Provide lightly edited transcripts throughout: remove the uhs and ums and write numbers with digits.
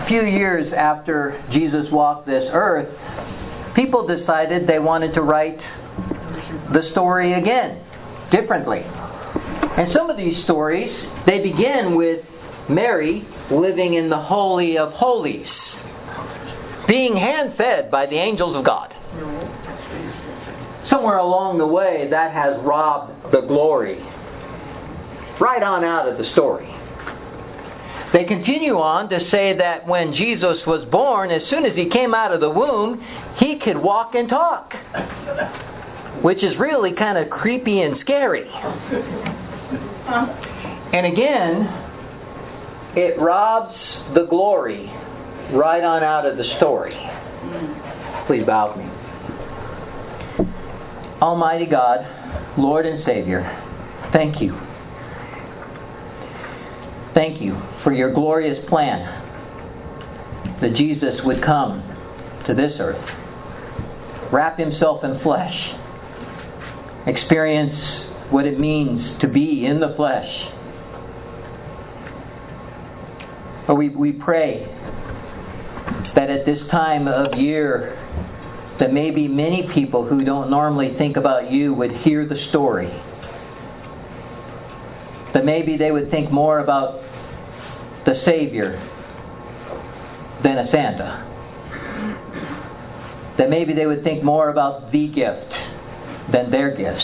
few years after Jesus walked this earth, people decided they wanted to write the story again, differently. And some of these stories, they begin with Mary living in the Holy of Holies, being hand-fed by the angels of God. Somewhere along the way, that has robbed the glory right on out of the story. They continue on to say that when Jesus was born, as soon as he came out of the womb, he could walk and talk, which is really kind of creepy and scary. And again, it robs the glory right on out of the story. Please bow with me. Almighty God, Lord and Savior, thank you. Thank you for your glorious plan that Jesus would come to this earth, wrap himself in flesh, experience what it means to be in the flesh. But we pray that at this time of year, that maybe many people who don't normally think about you would hear the story. That maybe they would think more about the Savior than a Santa. That maybe they would think more about the gift than their gifts.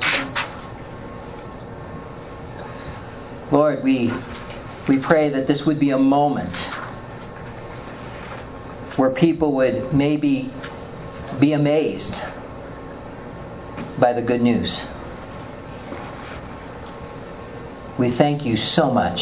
Lord, we pray that this would be a moment where people would maybe be amazed by the good news. We thank you so much.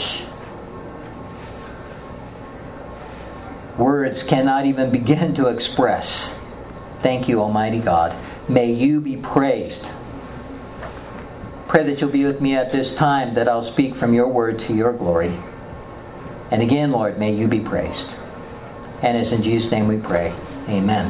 Words cannot even begin to express. Thank you, Almighty God. May you be praised. Pray that you'll be with me at this time, that I'll speak from your word to your glory. And again, Lord, may you be praised. And it's in Jesus' name we pray. Amen.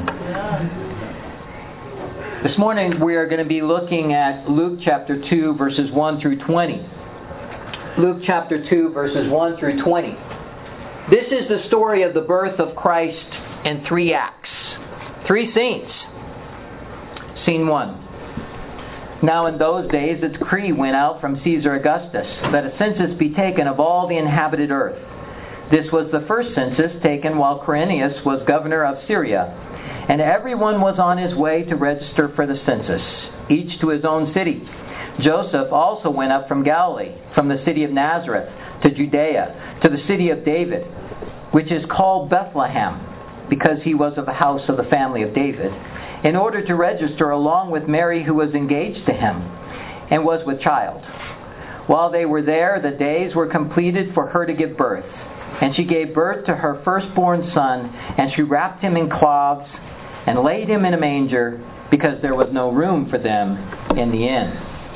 This morning we are going to be looking at Luke chapter 2, verses 1 through 20. Luke chapter 2, verses 1 through 20. This is the story of the birth of Christ in 3 acts. 3 scenes. Scene 1. Now in those days a decree went out from Caesar Augustus that a census be taken of all the inhabited earth. This was the first census taken while Quirinius was governor of Syria. And everyone was on his way to register for the census, each to his own city. Joseph also went up from Galilee, from the city of Nazareth to Judea, to the city of David, which is called Bethlehem, because he was of the house of the family of David, in order to register along with Mary, who was engaged to him, and was with child. While they were there, the days were completed for her to give birth. And she gave birth to her firstborn son, and she wrapped him in cloths, and laid him in a manger, because there was no room for them in the inn.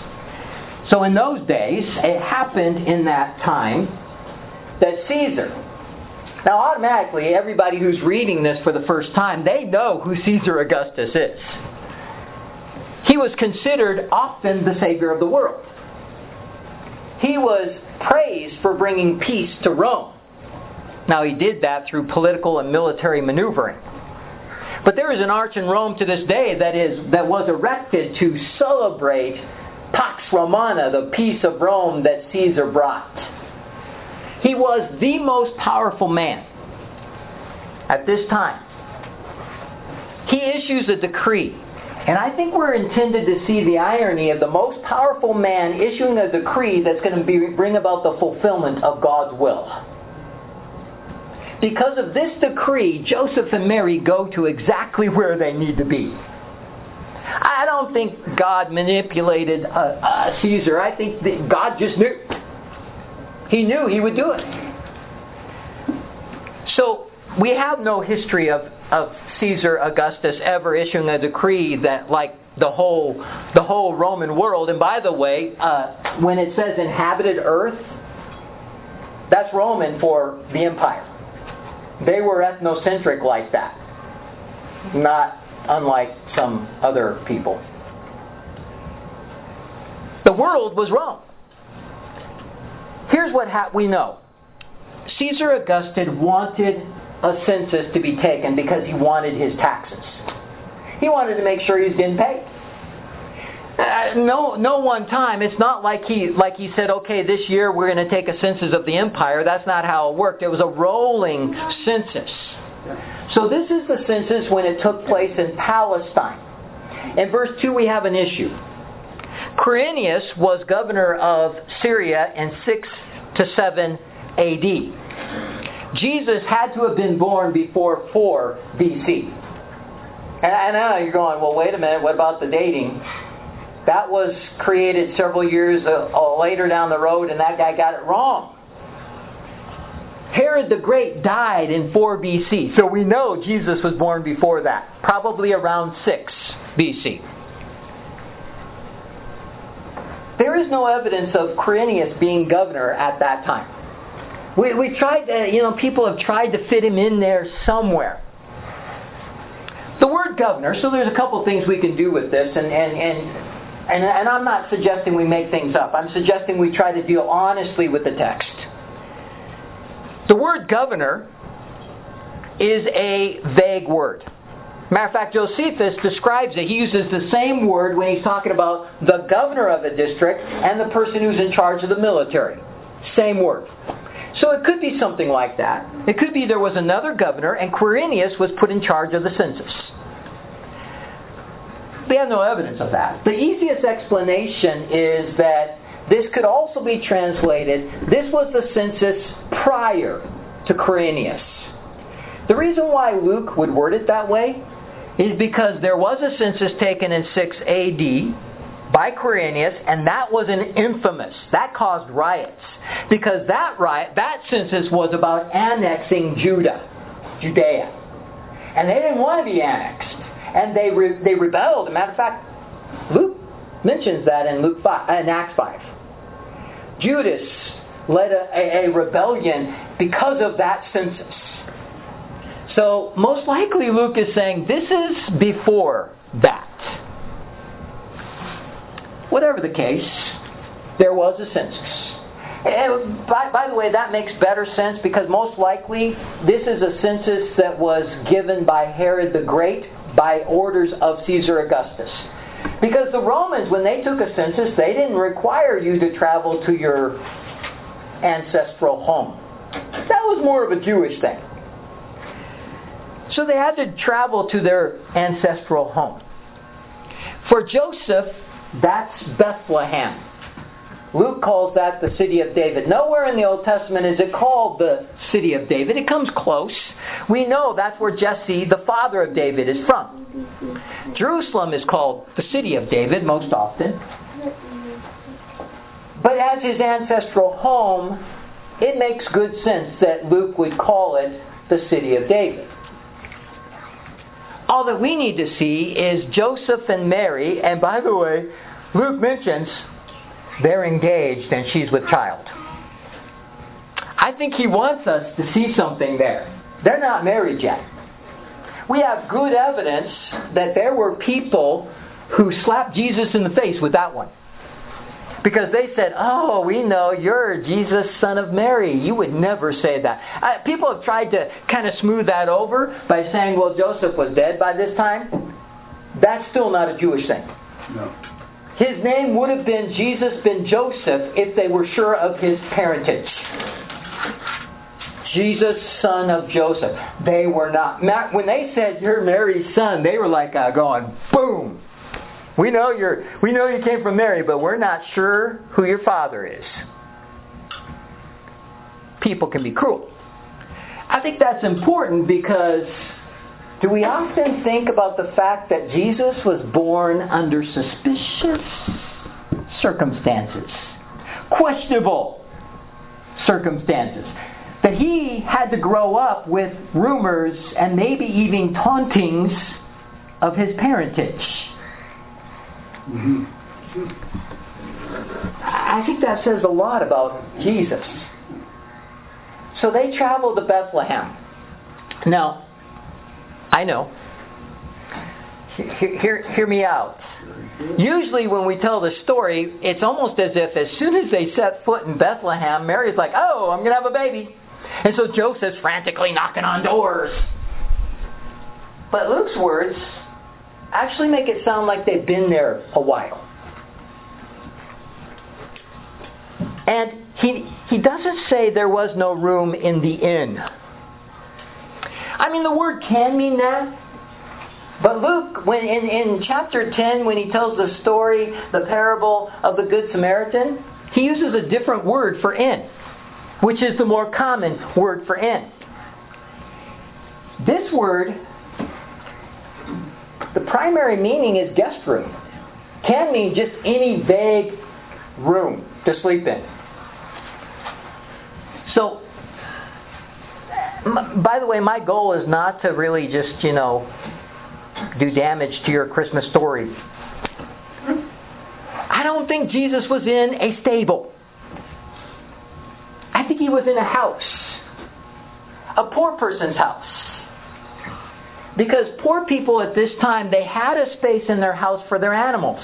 So in those days, it happened in that time that Caesar... Now automatically, everybody who's reading this for the first time, they know who Caesar Augustus is. He was considered often the savior of the world. He was praised for bringing peace to Rome. Now he did that through political and military maneuvering. But there is an arch in Rome to this day that was erected to celebrate Pax Romana, the peace of Rome that Caesar brought. He was the most powerful man at this time. He issues a decree. And I think we're intended to see the irony of the most powerful man issuing a decree that's going to bring about the fulfillment of God's will. Because of this decree, Joseph and Mary go to exactly where they need to be. I don't think God manipulated Caesar. I think that God just knew. He knew he would do it. So we have no history of Caesar Augustus ever issuing a decree that, like the whole Roman world. And by the way, when it says inhabited earth, that's Roman for the empire. They were ethnocentric like that, not unlike some other people. The world was Rome. Here's what we know. Caesar Augustus wanted a census to be taken because he wanted his taxes. He wanted to make sure he was getting paid. No one time. It's not like he said, okay, this year we're going to take a census of the empire. That's not how it worked. It was a rolling census. So this is the census when it took place in Palestine. In verse 2 we have an issue. Quirinius was governor of Syria in 6 to 7 AD. Jesus had to have been born before 4 BC. And I know you're going, well, wait a minute, what about the dating? That was created several years later down the road, and that guy got it wrong. Herod the Great died in 4 BC, so we know Jesus was born before that, probably around 6 BC. There is no evidence of Quirinius being governor at that time. We tried to, people have tried to fit him in there somewhere. The word governor, so there's a couple things we can do with this, and I'm not suggesting we make things up. I'm suggesting we try to deal honestly with the text. The word governor is a vague word. Matter of fact, Josephus describes it. He uses the same word when he's talking about the governor of a district and the person who's in charge of the military. Same word. So it could be something like that. It could be there was another governor and Quirinius was put in charge of the census. We have no evidence of that. The easiest explanation is that this could also be translated, this was the census prior to Quirinius. The reason why Luke would word it that way is because there was a census taken in 6 AD by Quirinius, and that was an infamous. That caused riots. Because that census was about annexing Judea. And they didn't want to be annexed. And they rebelled. As a matter of fact, Luke mentions that in Acts 5. Judas led a rebellion because of that census. So most likely Luke is saying this is before that. Whatever the case, there was a census. And by the way, that makes better sense because most likely this is a census that was given by Herod the Great by orders of Caesar Augustus. Because the Romans, when they took a census, they didn't require you to travel to your ancestral home. That was more of a Jewish thing. So they had to travel to their ancestral home. For Joseph, that's Bethlehem. Luke calls that the city of David. Nowhere in the Old Testament is it called the city of David. It comes close. We know that's where Jesse, the father of David, is from. Jerusalem is called the city of David most often. But as his ancestral home, it makes good sense that Luke would call it the city of David. All that we need to see is Joseph and Mary, and by the way, Luke mentions they're engaged and she's with child. I think he wants us to see something there. They're not married yet. We have good evidence that there were people who slapped Jesus in the face with that one. Because they said, oh, we know you're Jesus, son of Mary. You would never say that. People have tried to kind of smooth that over by saying, well, Joseph was dead by this time. That's still not a Jewish thing. No. His name would have been Jesus ben Joseph if they were sure of his parentage. Jesus, son of Joseph. They were not. When they said, you're Mary's son, they were like going, boom. We know you came from Mary, but we're not sure who your father is. People can be cruel. I think that's important because do we often think about the fact that Jesus was born under suspicious circumstances? Questionable circumstances. That he had to grow up with rumors and maybe even tauntings of his parentage. Mm-hmm. I think that says a lot about Jesus. So they traveled to Bethlehem. Now, I know. Hear me out. Usually when we tell the story, it's almost as if as soon as they set foot in Bethlehem, Mary's like, oh, I'm going to have a baby. And so Joseph's frantically knocking on doors. But Luke's words actually make it sound like they've been there a while. And he doesn't say there was no room in the inn. I mean, the word can mean that. But Luke, when in chapter 10, when he tells the story, the parable of the Good Samaritan, he uses a different word for inn, which is the more common word for inn. This word, the primary meaning is guest room. Can mean just any vague room to sleep in. So, by the way, my goal is not to really just, do damage to your Christmas story. I don't think Jesus was in a stable. I think he was in a house. A poor person's house. Because poor people at this time, they had a space in their house for their animals.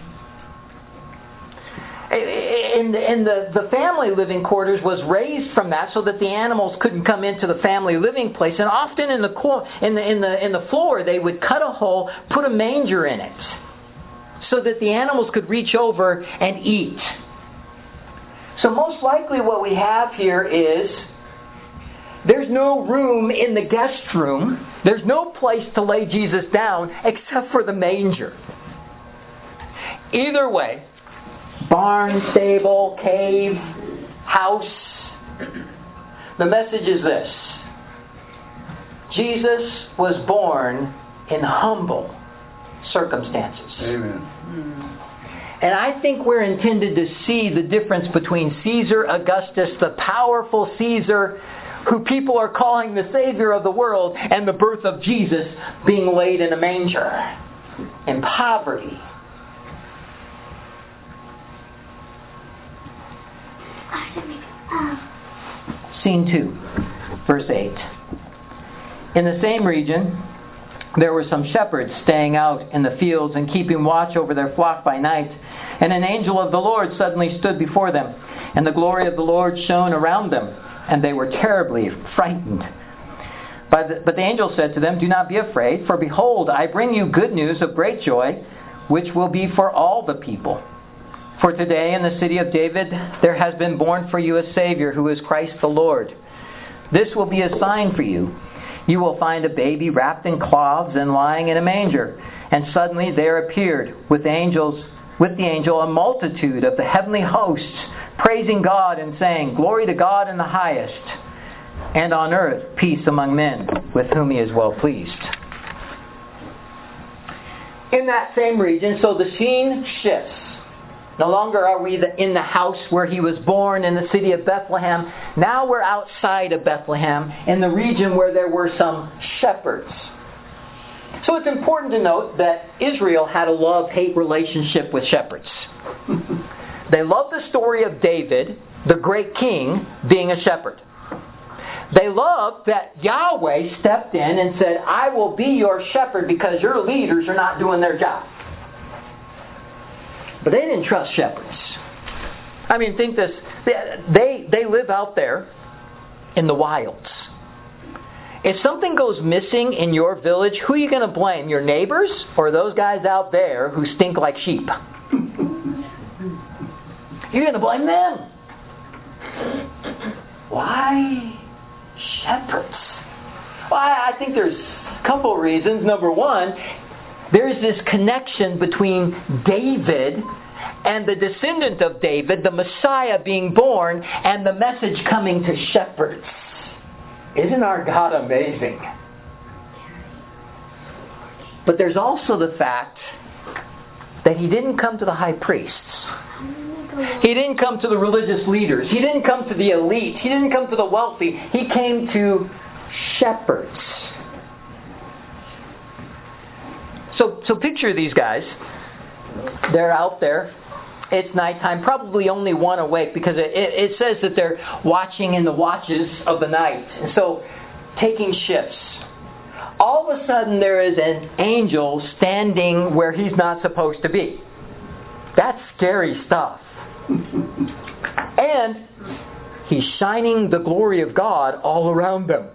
And the family living quarters was raised from that so that the animals couldn't come into the family living place. And often in the floor they would cut a hole, put a manger in it, so that the animals could reach over and eat. So most likely what we have here is there's no room in the guest room. There's no place to lay Jesus down except for the manger. Either way, barn, stable, cave, house. The message is this. Jesus was born in humble circumstances. Amen. And I think we're intended to see the difference between Caesar Augustus, the powerful Caesar, who people are calling the Savior of the world, and the birth of Jesus being laid in a manger, in poverty. Scene 2, verse 8. In the same region, there were some shepherds staying out in the fields and keeping watch over their flock by night. And an angel of the Lord suddenly stood before them, and the glory of the Lord shone around them, and they were terribly frightened. But the angel said to them, "Do not be afraid, for behold, I bring you good news of great joy, which will be for all the people. For today in the city of David there has been born for you a Savior, who is Christ the Lord. This will be a sign for you. You will find a baby wrapped in cloths and lying in a manger." And suddenly there appeared with the angel a multitude of the heavenly hosts, praising God and saying, "Glory to God in the highest, and on earth peace among men with whom he is well pleased." In that same region, so the scene shifts. No longer are we in the house where he was born in the city of Bethlehem. Now we're outside of Bethlehem in the region where there were some shepherds. So it's important to note that Israel had a love-hate relationship with shepherds. They loved the story of David, the great king, being a shepherd. They loved that Yahweh stepped in and said, "I will be your shepherd because your leaders are not doing their job." But they didn't trust shepherds. I mean, think this. They live out there in the wilds. If something goes missing in your village, who are you going to blame? Your neighbors or those guys out there who stink like sheep? You're going to blame them. Why shepherds? Well, I think there's a couple of reasons. Number one, there's this connection between David and the descendant of David, the Messiah being born, and the message coming to shepherds. Isn't our God amazing? But there's also the fact that he didn't come to the high priests. He didn't come to the religious leaders. He didn't come to the elite. He didn't come to the wealthy. He came to shepherds. So picture these guys. They're out there. It's nighttime. Probably only one awake because it says that they're watching in the watches of the night. And so taking shifts. All of a sudden there is an angel standing where he's not supposed to be. That's scary stuff. And He's shining the glory of God all around them.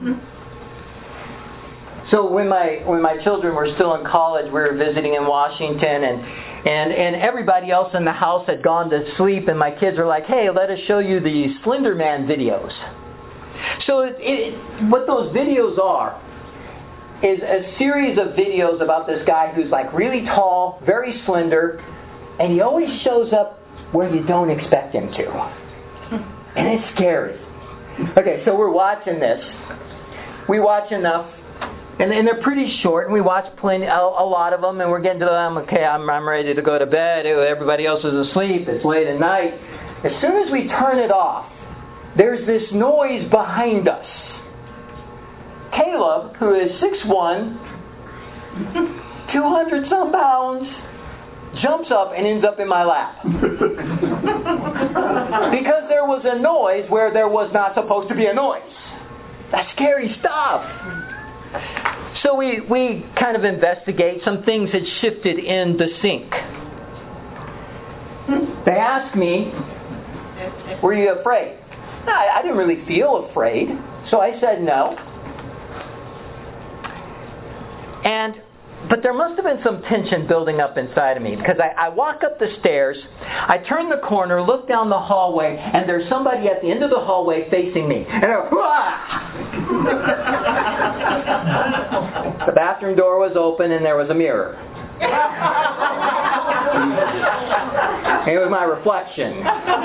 So when my children were still in college, we were visiting in Washington, and everybody else in the house had gone to sleep, and my kids were like, "Hey, let us show you the Slender Man videos." So what those videos are is a series of videos about this guy who's like really tall, very slender, and he always shows up where you don't expect him to. And it's scary. Okay, so we're watching this. We watch enough. And they're pretty short, and we watch a lot of them, and we're getting to them. Okay, I'm ready to go to bed. Everybody else is asleep. It's late at night. As soon as we turn it off, there's this noise behind us. Caleb, who is 6'1", 200 some pounds, jumps up and ends up in my lap. Because there was a noise where there was not supposed to be a noise. That's scary stuff. So we kind of investigate. Some things had shifted in the sink. They asked me, "Were you afraid?" I didn't really feel afraid, so I said no. But there must have been some tension building up inside of me, because I walk up the stairs, I turn the corner, look down the hallway, and there's somebody at the end of the hallway facing me. And I go, "Ah!" The bathroom door was open and there was a mirror. It was my reflection.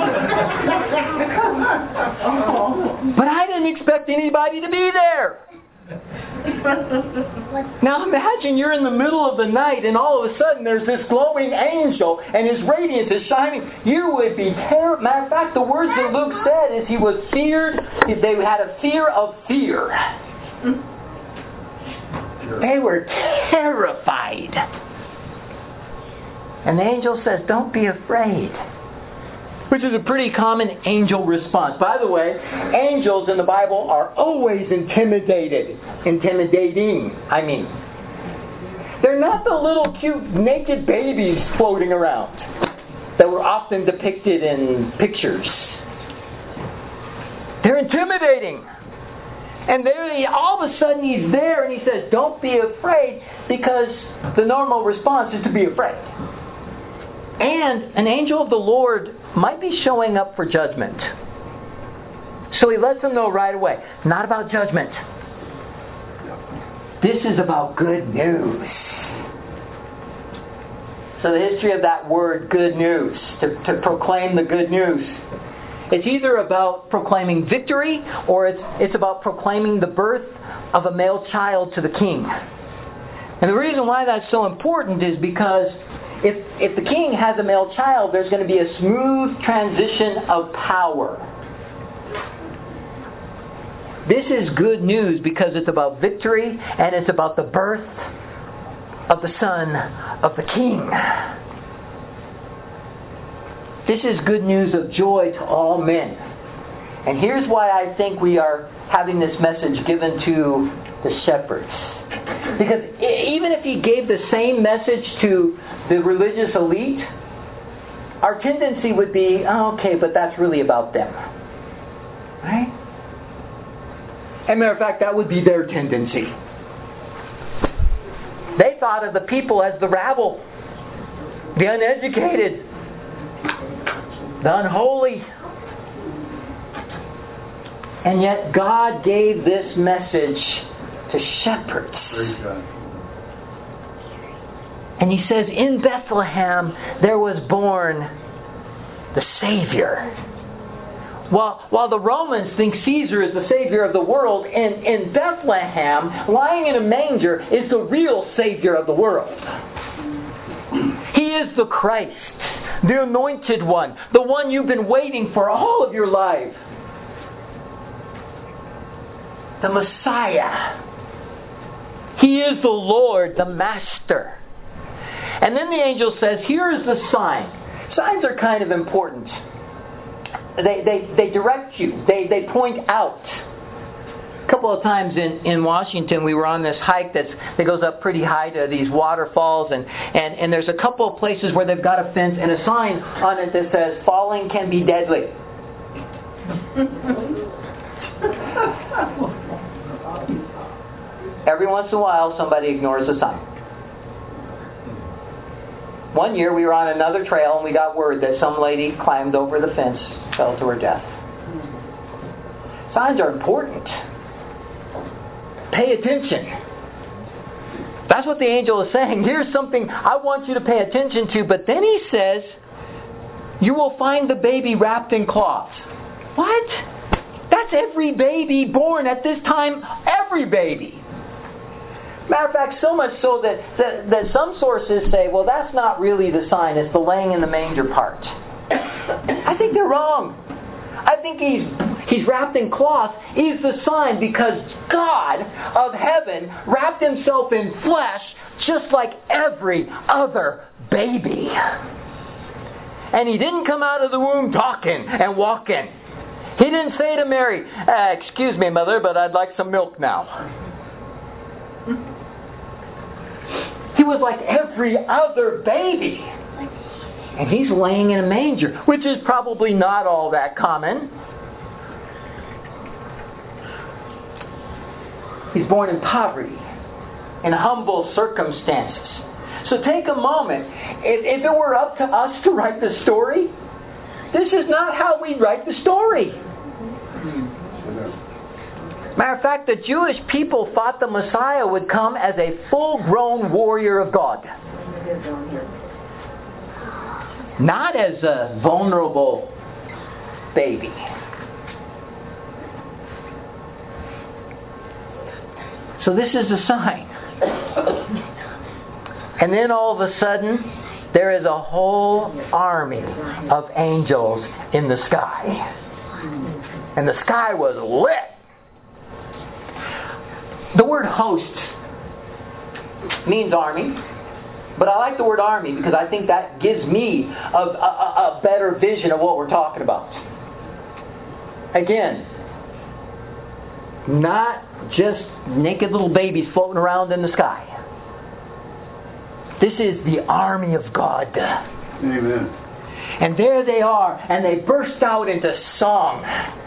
But I didn't expect anybody to be there. Now imagine you're in the middle of the night and all of a sudden there's this glowing angel and his radiance is shining. You would be terrified. Matter of fact, the words that Luke said is he was feared. They had a fear of fear. They were terrified. And the angel says, "Don't be afraid." Which is a pretty common angel response. By the way, angels in the Bible are always intimidating. They're not the little cute naked babies floating around that were often depicted in pictures. They're intimidating. And all of a sudden he's there and he says, "Don't be afraid," because the normal response is to be afraid. And an angel of the Lord might be showing up for judgment. So he lets them know right away, not about judgment. This is about good news. So the history of that word, good news, to proclaim the good news. It's either about proclaiming victory or it's about proclaiming the birth of a male child to the king. And the reason why that's so important is because if the king has a male child, there's going to be a smooth transition of power. This is good news because it's about victory and it's about the birth of the son of the king. This is good news of joy to all men. And here's why I think we are having this message given to the shepherds. Because even if he gave the same message to the religious elite, our tendency would be, "Oh, okay, but that's really about them." Right? As a matter of fact, that would be their tendency. They thought of the people as the rabble, the uneducated, the unholy. And yet God gave this message to shepherds. And he says, in Bethlehem there was born the Savior. While the Romans think Caesar is the Savior of the world, in Bethlehem, lying in a manger, is the real Savior of the world. He is the Christ, the Anointed One, the one you've been waiting for all of your life. The Messiah. He is the Lord, the Master. And then the angel says, here is the sign. Signs are kind of important. They direct you. They point out. A couple of times in Washington, we were on this hike that goes up pretty high to these waterfalls, and there's a couple of places where they've got a fence and a sign on it that says, falling can be deadly. once in a while somebody ignores the sign. One year we were on another trail and we got word that some lady climbed over the fence, fell to her death. Signs are important. Pay attention. That's what the angel is saying. Here's something I want you to pay attention to. But then he says, you will find the baby wrapped in cloths. What? That's every baby born at this time. Every baby. Matter of fact, so much so that some sources say, well, that's not really the sign. It's the laying in the manger part. I think they're wrong. I think he's wrapped in cloth is the sign because God of heaven wrapped himself in flesh just like every other baby. And he didn't come out of the womb talking and walking. He didn't say to Mary, excuse me, mother, but I'd like some milk now. He was like every other baby. And he's laying in a manger, which is probably not all that common. He's born in poverty, in humble circumstances. So take a moment. If it were up to us to write the story, this is not how we'd write the story. Matter of fact, the Jewish people thought the Messiah would come as a full-grown warrior of God. Not as a vulnerable baby. So this is a sign. And then all of a sudden, there is a whole army of angels in the sky. And the sky was lit. The word host means army. But I like the word army because I think that gives me a better vision of what we're talking about. Again, not just naked little babies floating around in the sky. This is the army of God. Amen. And there they are, and they burst out into song.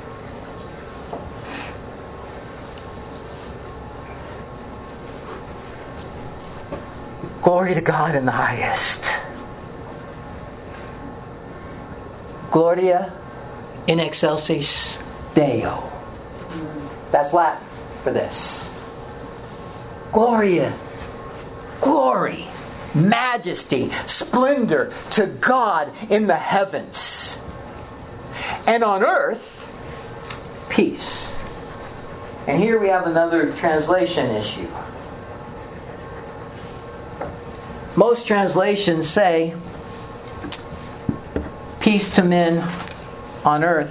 Glory to God in the highest. Gloria in excelsis Deo. That's Latin for this. Gloria, glory, majesty, splendor to God in the heavens. And on earth, peace. And here we have another translation issue. Most translations say, peace to men on earth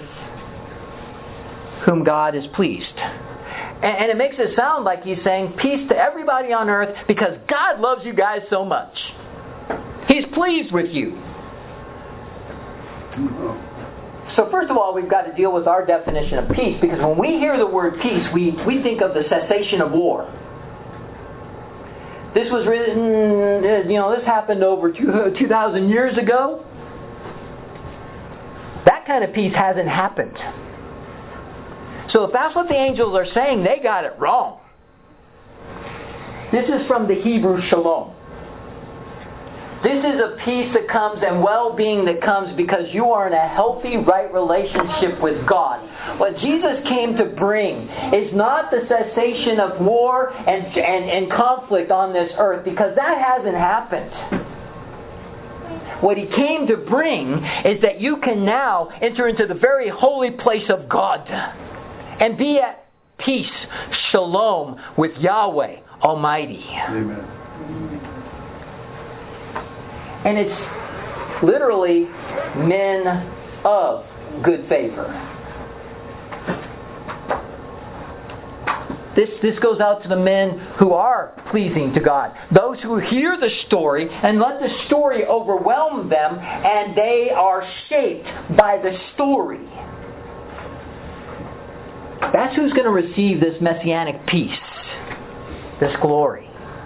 whom God is pleased. And it makes it sound like he's saying peace to everybody on earth because God loves you guys so much. He's pleased with you. So first of all, we've got to deal with our definition of peace because when we hear the word peace, we think of the cessation of war. This was written, this happened over 2,000 years ago. That kind of peace hasn't happened. So if that's what the angels are saying, they got it wrong. This is from the Hebrew shalom. This is a peace that comes and well-being that comes because you are in a healthy, right relationship with God. What Jesus came to bring is not the cessation of war and conflict on this earth because that hasn't happened. What He came to bring is that you can now enter into the very holy place of God and be at peace, shalom, with Yahweh Almighty. Amen. And it's literally men of good favor. This goes out to the men who are pleasing to God. Those who hear the story and let the story overwhelm them and they are shaped by the story. That's who's going to receive this messianic peace, this glory.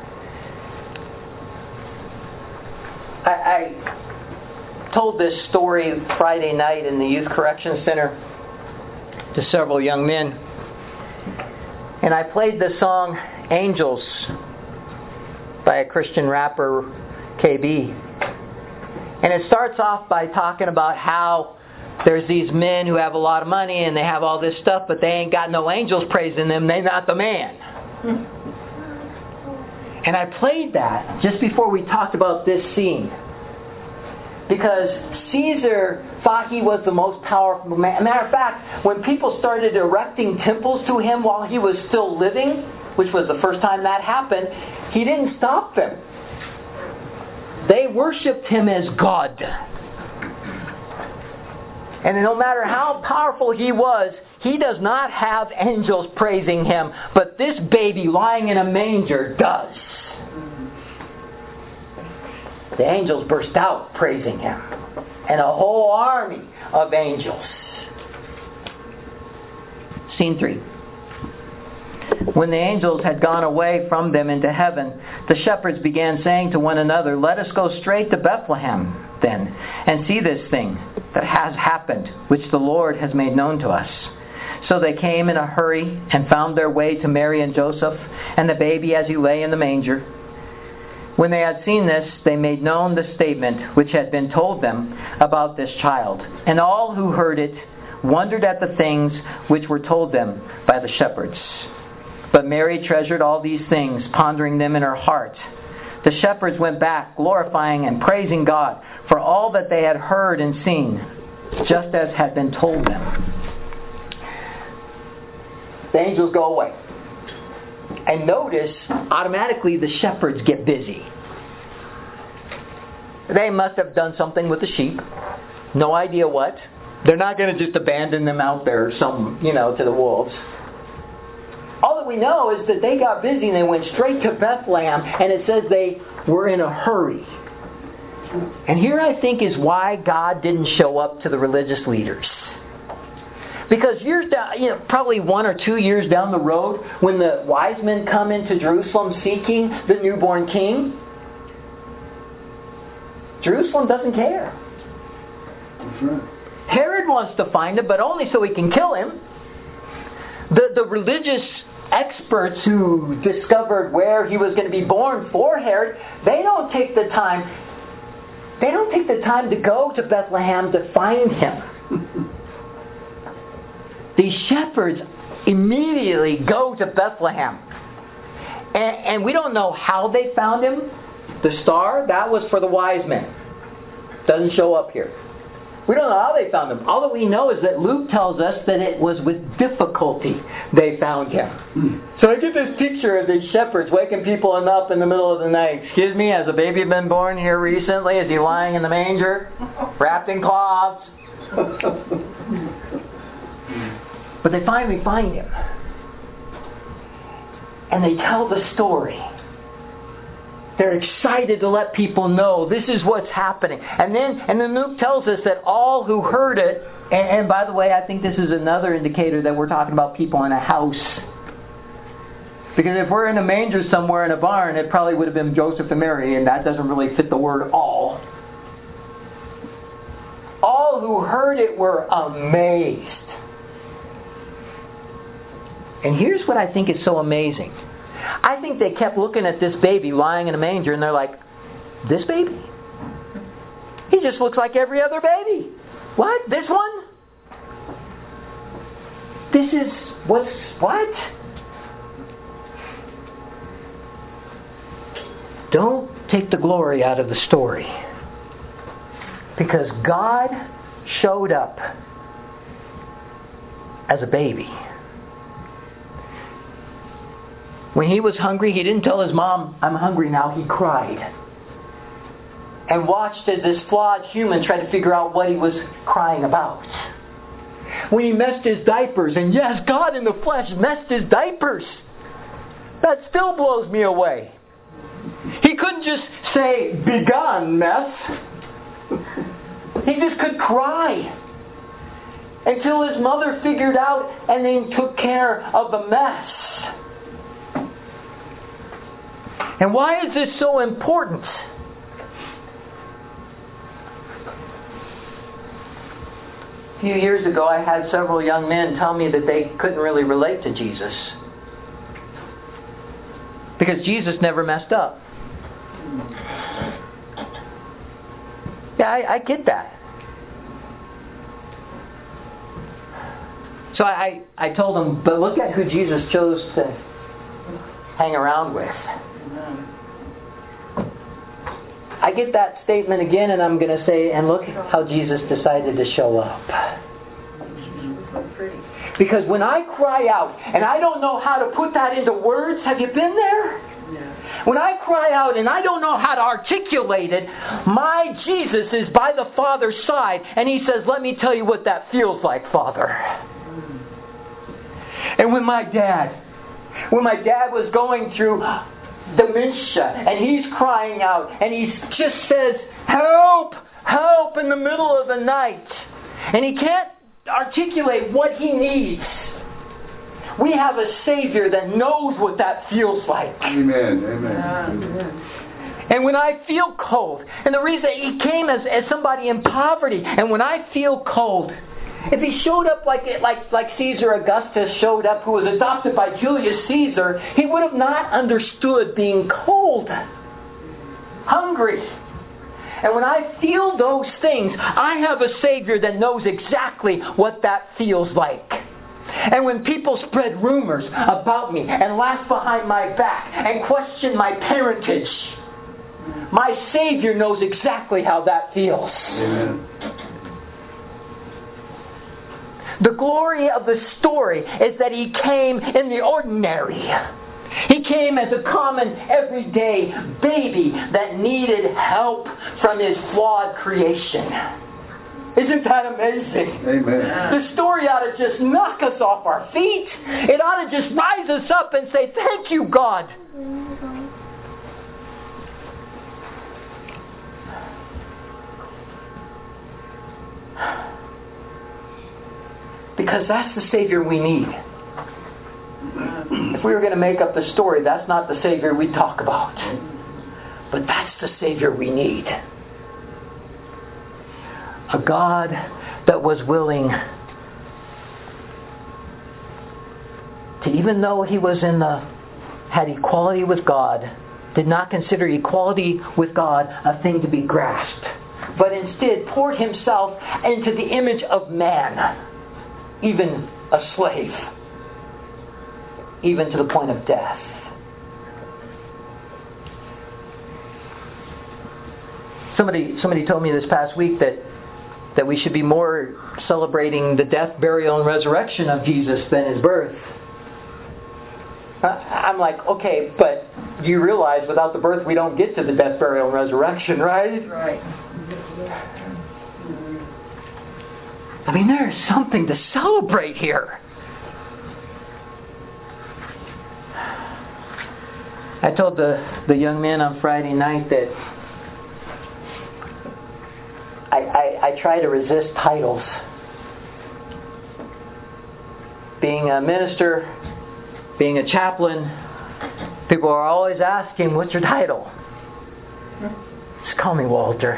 I told this story Friday night in the Youth Correction Center to several young men. And I played the song Angels by a Christian rapper, KB. And it starts off by talking about how there's these men who have a lot of money and they have all this stuff, but they ain't got no angels praising them. They're not the man. And I played that just before we talked about this scene. Because Caesar thought he was the most powerful man. Matter of fact, when people started erecting temples to him while he was still living, which was the first time that happened, he didn't stop them. They worshipped him as God. And no matter how powerful he was, he does not have angels praising him, but this baby lying in a manger does. The angels burst out praising him, and a whole army of angels. Scene 3. When the angels had gone away from them into heaven, the shepherds began saying to one another, "Let us go straight to Bethlehem, then, and see this thing that has happened, which the Lord has made known to us." So they came in a hurry and found their way to Mary and Joseph and the baby as he lay in the manger. When they had seen this, they made known the statement which had been told them about this child. And all who heard it wondered at the things which were told them by the shepherds. But Mary treasured all these things, pondering them in her heart. The shepherds went back, glorifying and praising God for all that they had heard and seen, just as had been told them. The angels go away. And notice, automatically the shepherds get busy. They must have done something with the sheep. No idea what. They're not going to just abandon them out there to the wolves. All that we know is that they got busy and they went straight to Bethlehem, and it says they were in a hurry. And here I think is why God didn't show up to the religious leaders. Because years down, probably 1 or 2 years down the road, when the wise men come into Jerusalem seeking the newborn king, Jerusalem doesn't care. That's right. Herod wants to find him, but only so he can kill him. The religious experts who discovered where he was going to be born for Herod, they don't take the time to go to Bethlehem to find him. These shepherds immediately go to Bethlehem. And we don't know how they found him. The star, that was for the wise men. Doesn't show up here. We don't know how they found him. All that we know is that Luke tells us that it was with difficulty they found him. So I get this picture of these shepherds waking people up in the middle of the night. "Excuse me, has a baby been born here recently? Is he lying in the manger? Wrapped in cloths?" But they finally find him. And they tell the story. They're excited to let people know this is what's happening. And then Luke tells us that all who heard it, and by the way, I think this is another indicator that we're talking about people in a house. Because if we're in a manger somewhere in a barn, it probably would have been Joseph and Mary, and that doesn't really fit the word all. All who heard it were amazed. And here's what I think is so amazing. I think they kept looking at this baby lying in a manger and they're like, "This baby? He just looks like every other baby. What? This one? This is, what? Don't take the glory out of the story. Because God showed up as a baby. When he was hungry, he didn't tell his mom, "I'm hungry now." He cried. And watched as this flawed human tried to figure out what he was crying about. When he messed his diapers, and yes, God in the flesh messed his diapers. That still blows me away. He couldn't just say, "Begone, mess." He just could cry. Until his mother figured out and then took care of the mess. And why is this so important? A few years ago, I had several young men tell me that they couldn't really relate to Jesus. Because Jesus never messed up. Yeah, I get that. So I told him, but look at who Jesus chose to hang around with. I get that statement again, and I'm going to say, and look how Jesus decided to show up. Because when I cry out, and I don't know how to put that into words, have you been there? Yeah. When I cry out and I don't know how to articulate it, my Jesus is by the Father's side, and He says, let me tell you what that feels like, Father. And when my dad was going through dementia, and he's crying out, and he just says, help, help, in the middle of the night, and he can't articulate what he needs. We have a Savior that knows what that feels like. Amen. Amen. And when I feel cold, and the reason He came as somebody in poverty, and when I feel cold, if He showed up like Caesar Augustus showed up, who was adopted by Julius Caesar, he would have not understood being cold, hungry. And when I feel those things, I have a Savior that knows exactly what that feels like. And when people spread rumors about me and laugh behind my back and question my parentage, my Savior knows exactly how that feels. Amen. The glory of the story is that He came in the ordinary. He came as a common, everyday baby that needed help from His flawed creation. Isn't that amazing? Amen. The story ought to just knock us off our feet. It ought to just rise us up and say, thank you, God. Because that's the Savior we need. If we were going to make up the story, that's not the Savior we'd talk about. But that's the Savior we need. A God that was willing to, even though He was had equality with God, did not consider equality with God a thing to be grasped, but instead poured Himself into the image of man, even a slave, even to the point of death. Somebody told me this past week that we should be more celebrating the death, burial, and resurrection of Jesus than His birth. I'm like, okay, but do you realize without the birth we don't get to the death, burial, and resurrection, right? Right. I mean, there is something to celebrate here. I told the young man on Friday night that I try to resist titles. Being a minister, being a chaplain, people are always asking, what's your title? Just call me Walter.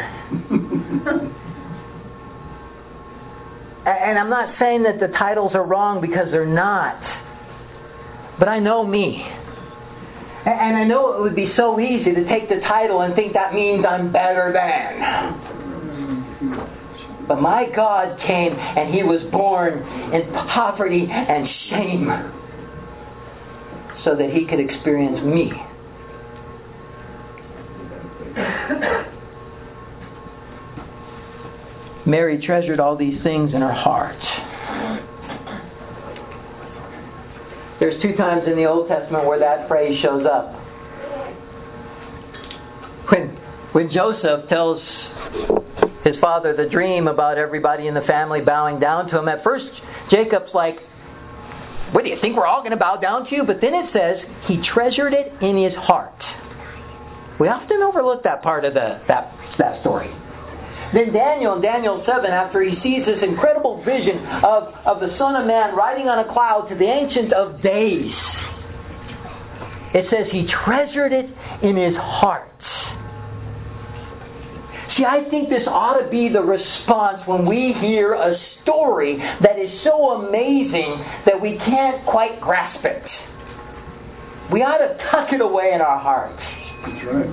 And I'm not saying that the titles are wrong, because they're not. But I know me. And I know it would be so easy to take the title and think that means I'm better than. But my God came and He was born in poverty and shame so that He could experience me. Mary treasured all these things in her heart. There's 2 times in the Old Testament where that phrase shows up. When Joseph tells his father the dream about everybody in the family bowing down to him, at first Jacob's like, what, do you think we're all going to bow down to you? But then it says he treasured it in his heart. We often overlook that part of that story. Then Daniel, in Daniel 7, after he sees this incredible vision of the Son of Man riding on a cloud to the Ancient of Days, it says he treasured it in his heart. See, I think this ought to be the response when we hear a story that is so amazing that we can't quite grasp it. we ought to tuck it away in our hearts. That's right.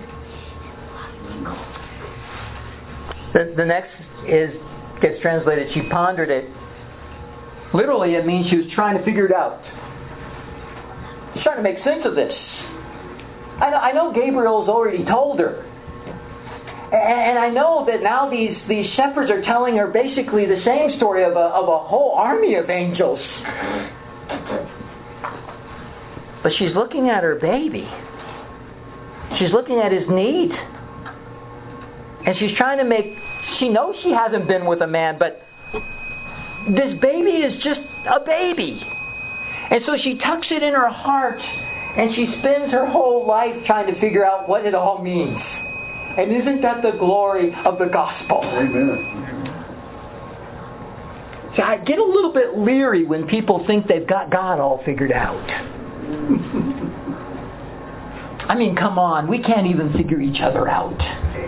The next gets translated, she pondered it. Literally, it means she was trying to figure it out. She's trying to make sense of this. I know Gabriel's already told her. And I know that now these shepherds are telling her basically the same story of a whole army of angels. But she's looking at her baby. She's looking at his need. And she's trying to she knows she hasn't been with a man, but this baby is just a baby. And so she tucks it in her heart, and she spends her whole life trying to figure out what it all means. And isn't that the glory of the gospel? Amen. So I get a little bit leery when people think they've got God all figured out. I mean, come on, we can't even figure each other out.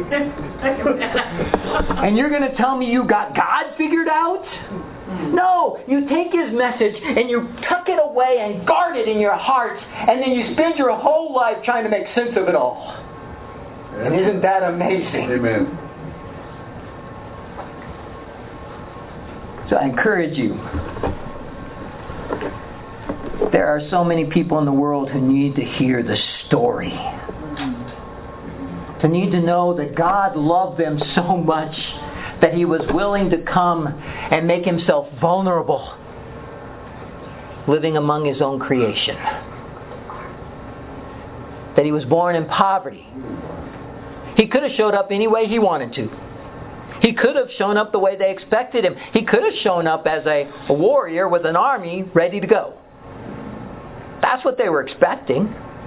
And you're going to tell me you got God figured out? No, you take His message and you tuck it away and guard it in your heart, and then you spend your whole life trying to make sense of it all. And isn't that amazing? Amen. So I encourage you. There are so many people in the world who need to hear the story. To need to know that God loved them so much that He was willing to come and make Himself vulnerable, living among His own creation. That He was born in poverty. He could have showed up any way He wanted to. He could have shown up the way they expected Him. He could have shown up as a warrior with an army ready to go. That's what they were expecting.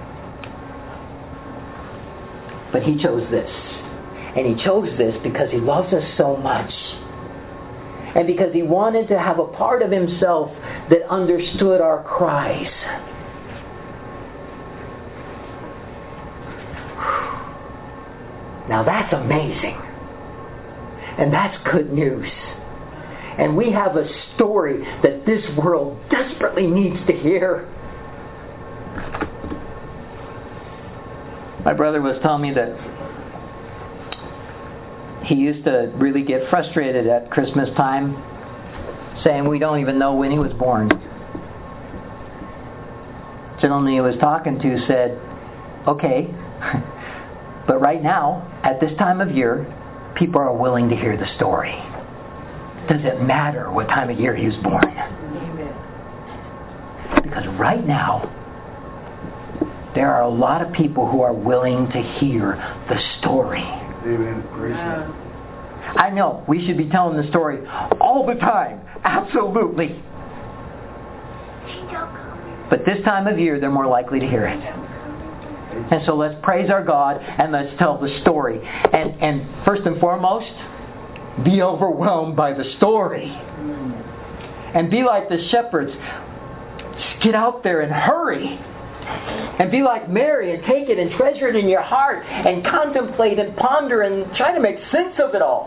But He chose this. And He chose this because He loves us so much. And because He wanted to have a part of Himself that understood our cries. Now that's amazing. And that's good news. And we have a story that this world desperately needs to hear. My brother was telling me that he used to really get frustrated at Christmas time, saying we don't even know when he was born. The gentleman he was talking to said, okay, but right now, at this time of year, people are willing to hear the story. Does it matter what time of year he was born? Because right now, there are a lot of people who are willing to hear the story. Amen. Praise God. I know, we should be telling the story all the time. Absolutely. But this time of year, they're more likely to hear it. And so let's praise our God and let's tell the story. And first and foremost, be overwhelmed by the story. And be like the shepherds. Get out there and hurry. And be like Mary and take it and treasure it in your heart and contemplate and ponder and try to make sense of it all.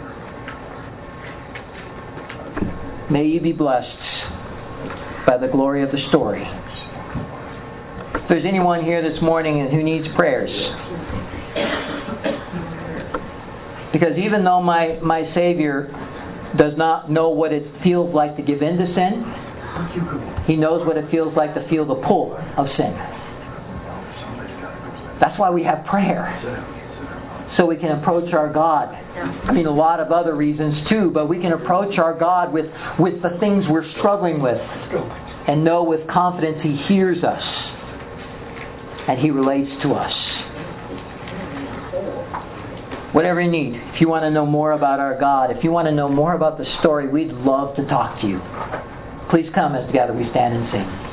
May you be blessed by the glory of the story. If there's anyone here this morning who needs prayers, because even though my Savior does not know what it feels like to give in to sin, He knows what it feels like to feel the pull of sin. That's why we have prayer. So we can approach our God. I mean, a lot of other reasons too, but we can approach our God with the things we're struggling with and know with confidence He hears us and He relates to us. Whatever you need. If you want to know more about our God, if you want to know more about the story, we'd love to talk to you. Please come as together we stand and sing.